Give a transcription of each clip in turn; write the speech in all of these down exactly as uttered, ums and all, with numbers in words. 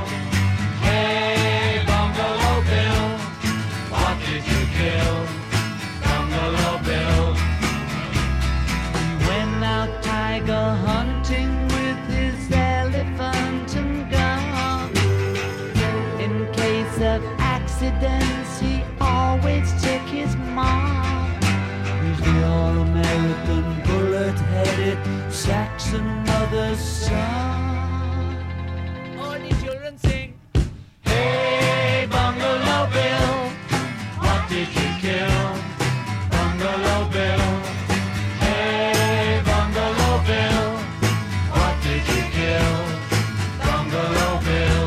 Hey, Bungalow Bill, what did you kill? Bungalow Bill. He went out tiger hunting with his elephant and gun. In case of accidents, he always took his mom. He's the all-American bullet-headed Saxon mother's son. All the children sing. Hey, Bungalow Bill, what did you kill? Bungalow Bill. Hey, Bungalow Bill, what did you kill? Bungalow Bill.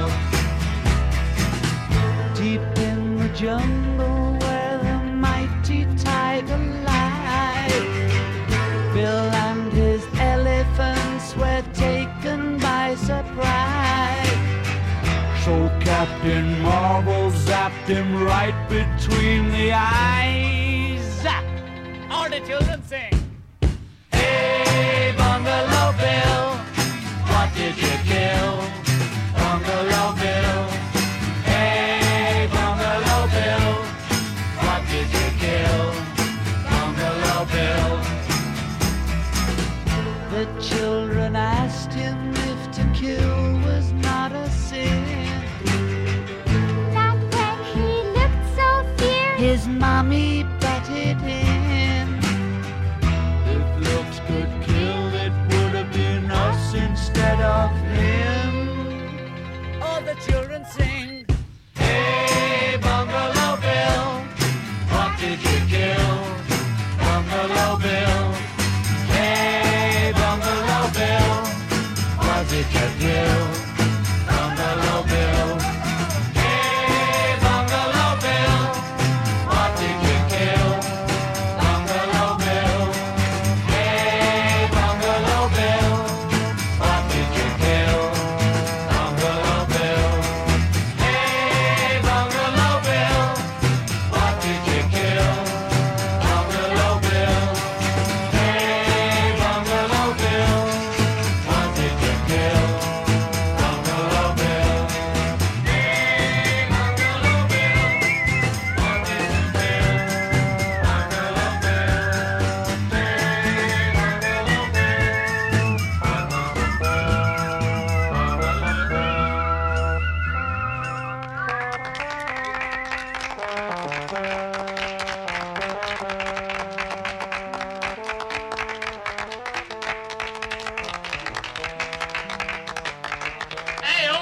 Deep in the jungle where the mighty tiger lies, Bill and his elephants were taken by surprise. So Captain Marvel zapped him right between the eyes. Zap! All the children sing. Hey, Bungalow Bill, what did you kill? Bungalow Bill. Hey, Bungalow Bill, what did you kill? Bungalow Bill. The children asked him if to kill was not a sin. Not when he looked so fierce. His mommy butted in. If looks could kill, it would have been us instead of him. All the children sing.